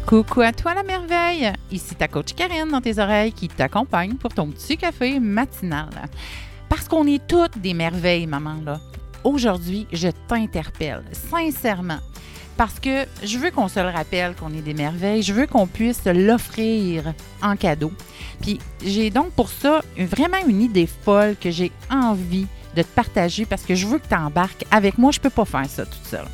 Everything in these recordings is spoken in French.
Coucou à toi la merveille! Ici ta coach Karine dans tes oreilles qui t'accompagne pour ton petit café matinal. Parce qu'on est toutes des merveilles, maman, là. Aujourd'hui, je t'interpelle, sincèrement. Parce que je veux qu'on se le rappelle qu'on est des merveilles. Je veux qu'on puisse l'offrir en cadeau. Puis j'ai donc pour ça vraiment une idée folle que j'ai envie de te partager parce que je veux que tu embarques avec moi. Je ne peux pas faire ça toute seule.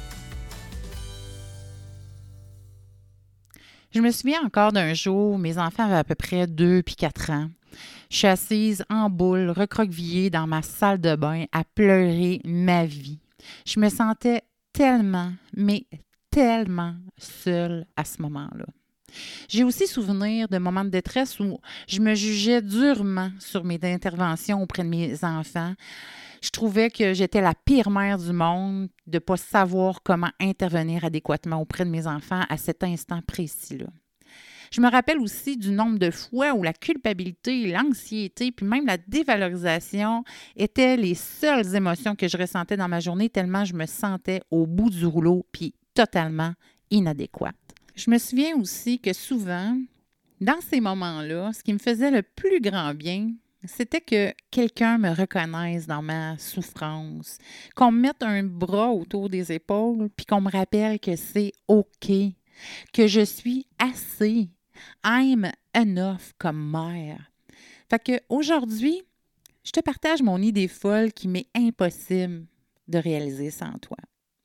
Je me souviens encore d'un jour, mes enfants avaient à peu près 2 puis 4 ans. Je suis assise en boule, recroquevillée dans ma salle de bain à pleurer ma vie. Je me sentais tellement, mais tellement seule à ce moment-là. J'ai aussi souvenir de moments de détresse où je me jugeais durement sur mes interventions auprès de mes enfants. Je trouvais que j'étais la pire mère du monde de ne pas savoir comment intervenir adéquatement auprès de mes enfants à cet instant précis-là. Je me rappelle aussi du nombre de fois où la culpabilité, l'anxiété, puis même la dévalorisation étaient les seules émotions que je ressentais dans ma journée tellement je me sentais au bout du rouleau puis totalement inadéquate. Je me souviens aussi que souvent, dans ces moments-là, ce qui me faisait le plus grand bien, c'était que quelqu'un me reconnaisse dans ma souffrance, qu'on me mette un bras autour des épaules, puis qu'on me rappelle que c'est OK, que je suis assez, I'm enough comme mère. Fait qu'aujourd'hui, je te partage mon idée folle qui m'est impossible de réaliser sans toi.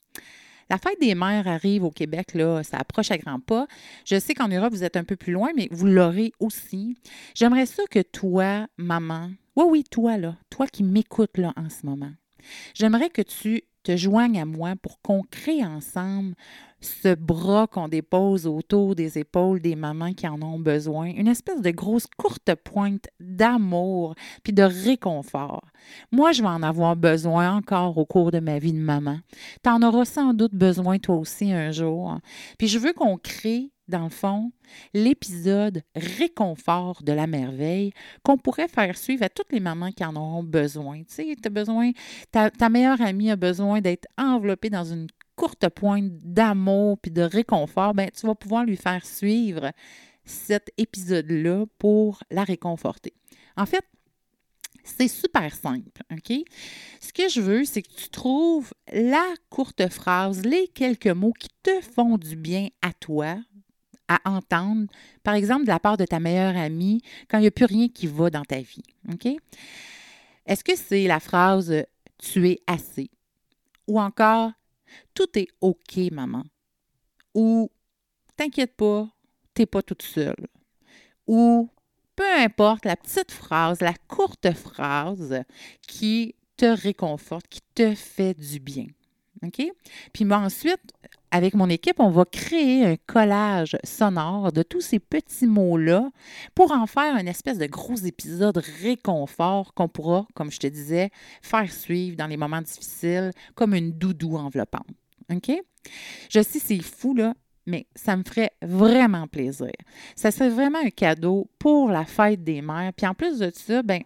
La fête des mères arrive au Québec, là, ça approche à grands pas. Je sais qu'en Europe, vous êtes un peu plus loin, mais vous l'aurez aussi. J'aimerais ça que toi, maman, oui, toi, là, toi qui m'écoutes là en ce moment, j'aimerais que tu te joignes à moi pour qu'on crée ensemble ce bras qu'on dépose autour des épaules des mamans qui en ont besoin, une espèce de grosse courte pointe d'amour puis de réconfort. Moi, je vais en avoir besoin encore au cours de ma vie de maman. Tu en auras sans doute besoin toi aussi un jour. Puis je veux qu'on crée dans le fond, l'épisode réconfort de la merveille qu'on pourrait faire suivre à toutes les mamans qui en auront besoin. Tu sais, tu as besoin, ta meilleure amie a besoin d'être enveloppée dans une courte pointe d'amour puis de réconfort. Bien, tu vas pouvoir lui faire suivre cet épisode-là pour la réconforter. En fait, c'est super simple, OK? Ce que je veux, c'est que tu trouves la courte phrase, les quelques mots qui te font du bien à toi, à entendre, par exemple, de la part de ta meilleure amie, quand il n'y a plus rien qui va dans ta vie. OK? Est-ce que c'est la phrase « tu es assez » ou encore « tout est OK, maman » ou « t'inquiète pas, t'es pas toute seule » ou peu importe la petite phrase, la courte phrase qui te réconforte, qui te fait du bien. OK? Puis moi, ensuite, avec mon équipe, on va créer un collage sonore de tous ces petits mots-là pour en faire une espèce de gros épisode réconfort qu'on pourra, comme je te disais, faire suivre dans les moments difficiles comme une doudou enveloppante. OK? Je sais, c'est fou, là, mais ça me ferait vraiment plaisir. Ça serait vraiment un cadeau pour la fête des mères. Puis en plus de ça, bien,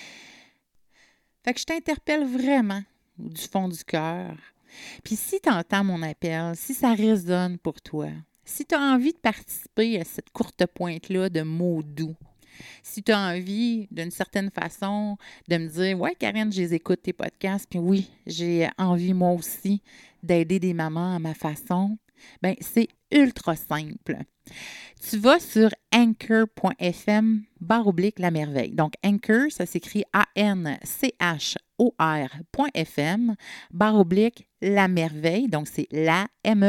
fait que je t'interpelle vraiment du fond du cœur. Puis si tu entends mon appel, si ça résonne pour toi, si tu as envie de participer à cette courte pointe-là de mots doux, si tu as envie, d'une certaine façon, de me dire « Ouais, Karine, je les écoute tes podcasts, puis oui, j'ai envie moi aussi d'aider des mamans à ma façon », bien, c'est ultra simple. Tu vas sur anchor.fm/la merveille. Donc, Anchor, ça s'écrit ANCHOR.fm/la merveille. Donc, c'est la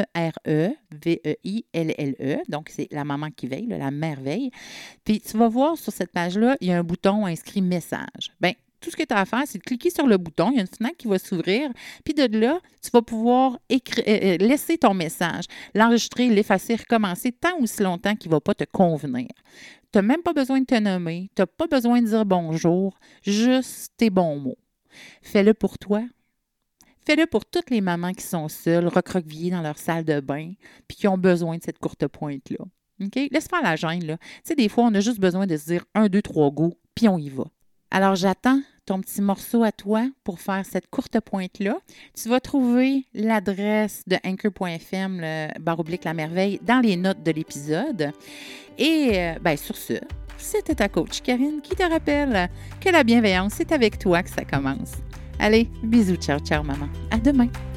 MEREVEILLE. Donc, c'est la maman qui veille, là, la merveille. Puis, tu vas voir sur cette page-là, il y a un bouton inscrit message. Bien, tout ce que tu as à faire, c'est de cliquer sur le bouton. Il y a une fenêtre qui va s'ouvrir. Puis de là, tu vas pouvoir laisser ton message, l'enregistrer, l'effacer, recommencer tant ou si longtemps qu'il ne va pas te convenir. Tu n'as même pas besoin de te nommer. Tu n'as pas besoin de dire bonjour. Juste tes bons mots. Fais-le pour toi. Fais-le pour toutes les mamans qui sont seules, recroquevillées dans leur salle de bain puis qui ont besoin de cette courte pointe-là. OK? Laisse faire la gêne, là. Tu sais, des fois, on a juste besoin de se dire 1, 2, 3 go, puis on y va. Alors, j'attends ton petit morceau à toi pour faire cette courte pointe-là. Tu vas trouver l'adresse de anchor.fm, /la merveille, dans les notes de l'épisode. Et sur ce, c'était ta coach Karine qui te rappelle que la bienveillance, c'est avec toi que ça commence. Allez, bisous, ciao, ciao, maman. À demain.